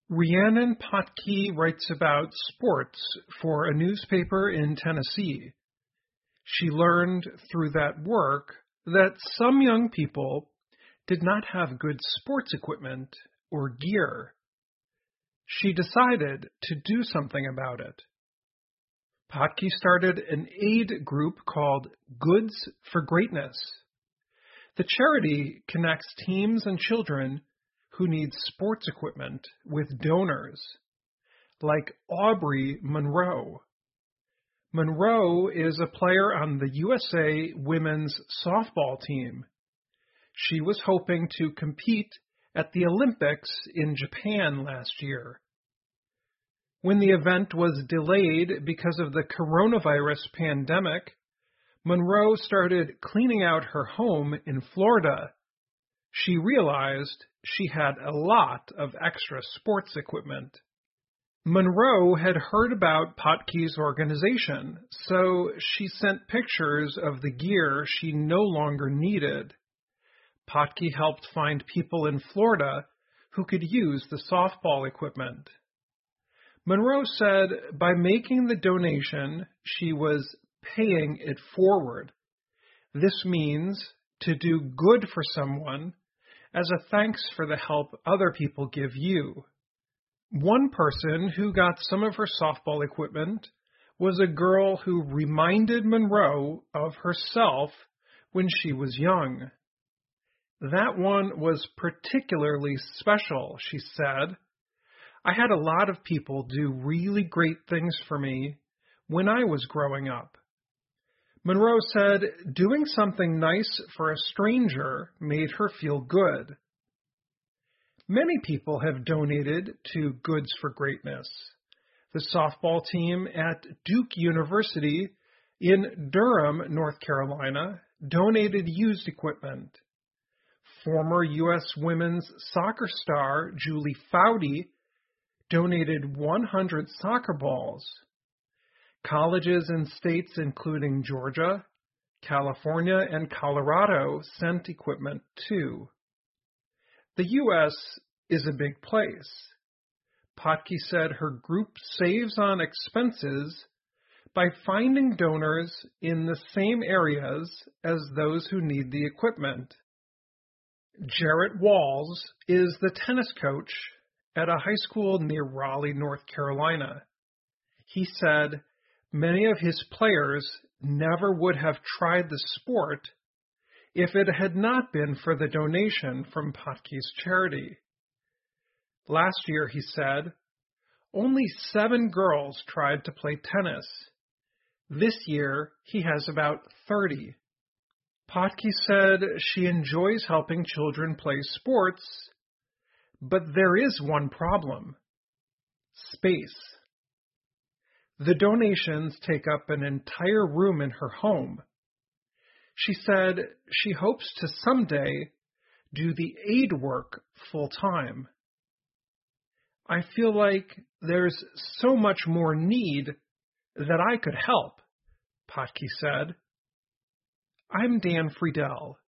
Rhiannon Potke writes about sports for a newspaper in Tennessee. She learned through that work that some young people did not have good sports equipment or gear. She decided to do something about it. Potke started an aid group called Goods for Greatness. The charity connects teams and children who need sports equipment with donors, like Aubrey Monroe. Monroe is a player on the USA women's softball team. She was hoping to compete at the Olympics in Japan last year. When the event was delayed because of the coronavirus pandemic, Monroe started cleaning out her home in Florida. She realized she had a lot of extra sports equipment. Monroe had heard about Potke's organization, so she sent pictures of the gear she no longer needed. Potke helped find people in Florida who could use the softball equipment. Monroe said by making the donation, she was paying it forward. This means to do good for someone as a thanks for the help other people give you. One person who got some of her softball equipment was a girl who reminded Monroe of herself when she was young. That one was particularly special, she said. I had a lot of people do really great things for me when I was growing up. Monroe said doing something nice for a stranger made her feel good. Many people have donated to Goods for Greatness. The softball team at Duke University in Durham, North Carolina, donated used equipment. Former U.S. women's soccer star Julie Foudy donated 100 soccer balls. Colleges in states including Georgia, California, and Colorado sent equipment too. The U.S. is a big place. Potke said her group saves on expenses by finding donors in the same areas as those who need the equipment. Jarrett Walls is the tennis coach at a high school near Raleigh, North Carolina. He said many of his players never would have tried the sport if it had not been for the donation from Potke's charity. Last year, he said, only 7 girls tried to play tennis. This year, he has about 30. Potke said she enjoys helping children play sports, but there is one problem: space. The donations take up an entire room in her home. She said she hopes to someday do the aid work full time. I feel like there's so much more need that I could help, Potke said. I'm Dan Friedel.